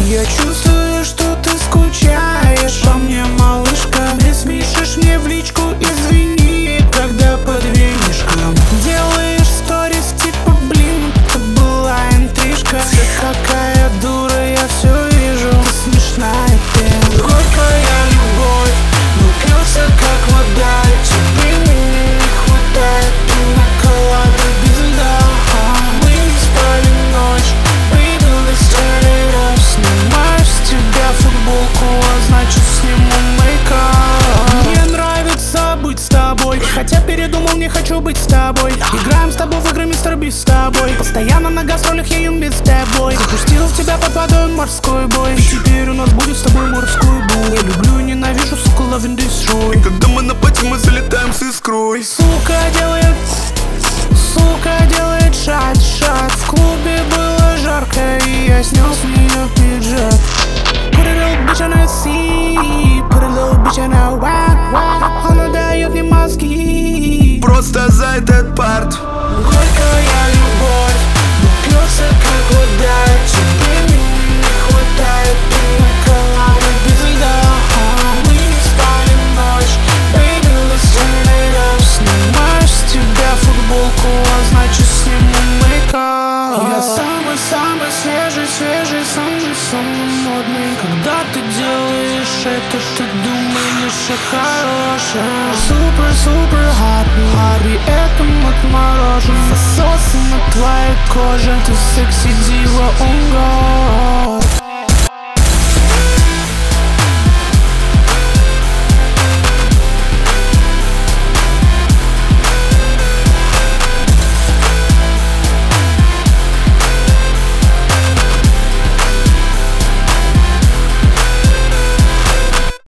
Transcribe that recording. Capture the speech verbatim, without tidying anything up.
Я чувствую, что ты скучаешь по мне, малышка. Ты спишешь мне в личку, извини, когда под винишком делаешь сторис, типа, блин, это была интрижка. Ты такая дура, я все вижу, ты смешная пена. Горькая любовь, напился как вода, тебе меня не хватает, ты наколада без льда. Мы не спали ночь, baby, let's turn it up. Снимаю с тебя футболку, а значит сниму мейкап. Мне нравится быть с тобой, хотя передумал, не хочу быть с тобой. Играем с тобой в игры, мистер Бист, с тобой. Постоянно на гастролях я юм без тобой. Запустил в тебя под водой морской бой, и теперь у нас будет с тобой морской бой. Я люблю и ненавижу, сука, love and destroy. И когда мы на пати, мы залетаем с искрой. Сука делает, сука делает шат, шат. В клубе было жарко, и я снял с нее пиджак. Put a little bitch on a C, put a little bitch on a whack, whack. Она дает мне мозги Просто за этот парт. Горькая любовь, напился как вода, тебе меня не хватает, ты наколада без льда. Мы не спали ночь, baby, let's turn it up. Снимаешь с тебя футболку, а значит сниму мейкап. Я самый-самый свежий, свежий, самый-самый модный. Когда ты делаешь это, ты думаешь о хорошем. Супер-супер hot, hot, при этом отморожен. Засосы на твоей коже, ты секси